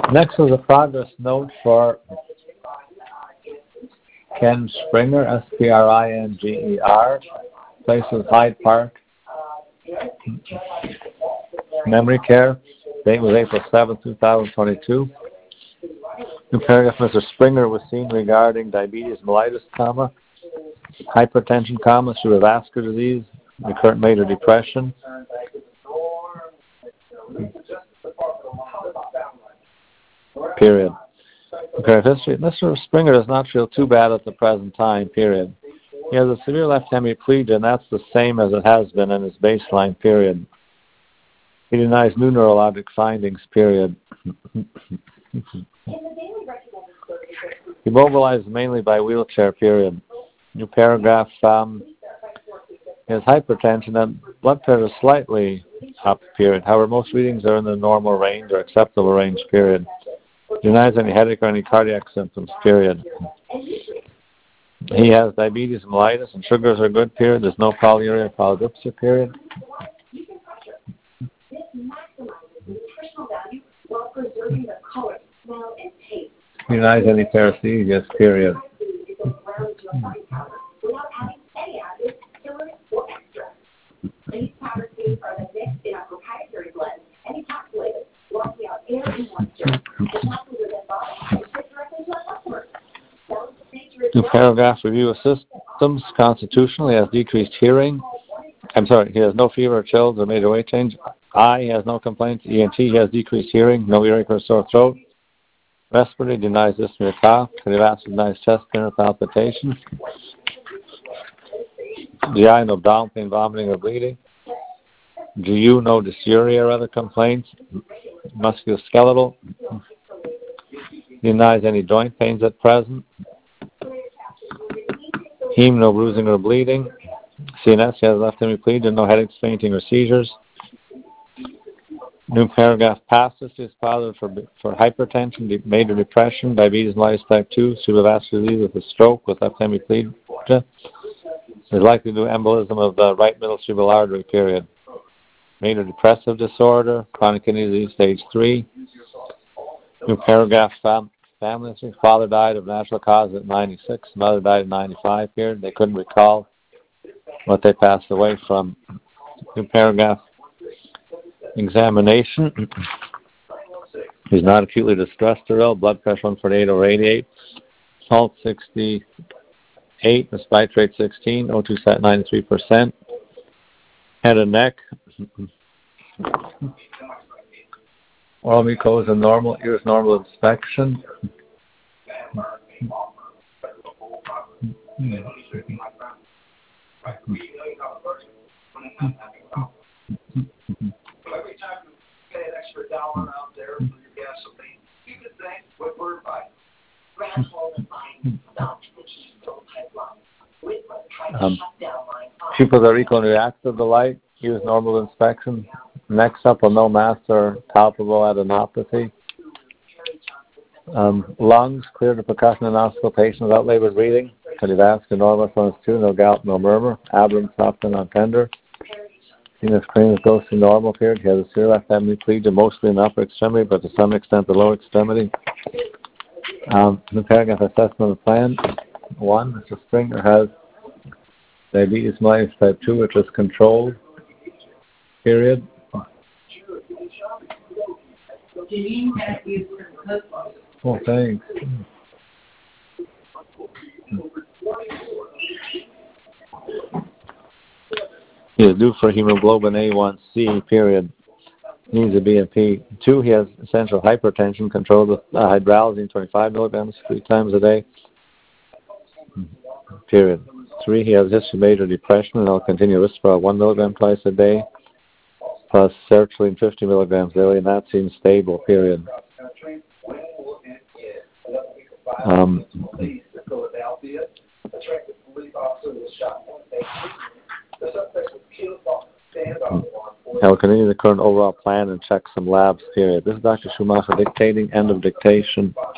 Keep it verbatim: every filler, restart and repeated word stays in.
Next is a progress note for Ken Springer, S P R I N G E R. Place is Hyde Park. Memory care. Date was April seventh, two thousand twenty-two. New paragraph, Mister Springer was seen regarding diabetes mellitus, comma, hypertension, comma, cerebrovascular disease, recurrent major depression. Period. Okay, history. Mister Springer does not feel too bad at the present time, period. He has a severe left hemiplegia, and that's the same as it has been in his baseline, period. He denies new neurologic findings, period. He mobilizes mainly by wheelchair, period. New paragraph, um, he has hypertension and blood pressure is slightly up, period. However, most readings are in the normal range or acceptable range, period. Denies any headache or any cardiac symptoms, period. He has diabetes mellitus and sugars are good, period. There's no polyuria polydipsia, period. Denies any paresthesias, period. New paragraph, review of systems. Constitutionally, has decreased hearing. I'm sorry, he has no fever or chills or major weight change. Eye, he has no complaints. E N T, he has decreased hearing, no earache or sore throat. Respiratory, denies dyspnea, cough. Cardiovascular, denies chest pain or palpitations. G I, no abdominal pain, vomiting or bleeding. G U, no dysuria or other complaints. Musculoskeletal, denies any joint pains at present. Heme, no bruising or bleeding. C N S, he has left hemiplegia, no headaches, fainting, or seizures. New paragraph, past history is positive for, for hypertension, de- major depression, diabetes mellitus type two, cerebrovascular disease with a stroke with left hemiplegia. Is likely to do embolism of the right middle cerebral artery, period. Major depressive disorder, chronic kidney disease stage three. New paragraph, fam- family history. Father died of natural causes at ninety-six, mother died at ninety-five, period. They couldn't recall what they passed away from. New paragraph, examination. He's not acutely distressed or ill. Blood pressure one forty-eight over eighty-eight. Salt sixty-eight. Respite rate sixteen. O two sat ninety-three percent. Head and neck. Oral mucosa normal. Ears normal inspection. Every time you pay an extra dollar out there for your gasoline, you can thank Whitworth Pipe. Um, people that are equal and react to the light use normal inspection. Next up, no mass or palpable adenopathy. Um, lungs clear to percussion and auscultation without labored breathing. Cardiovascular normal, sinus two, no gout, no murmur. Abdomen soft and not tender. Venous cranium goes to normal, period. He has a severe left hemiplegia, mostly in the upper extremity, but to some extent the lower extremity. Um, the paragraph assessment of the plan. One, Mister Springer has diabetes mellitus type two, which is controlled, period. Oh, thanks. He is due for hemoglobin A one C, period. Needs a B M P. Two, he has essential hypertension controlled with uh, hydralazine twenty-five milligrams three times a day, period. Three, he has history of major depression and will continue Risperdal one milligram twice a day, plus sertraline fifty milligrams daily, and that seems stable, period. Um, I will continue the current overall plan and check some labs, period. This is Doctor Schumacher dictating, end of dictation.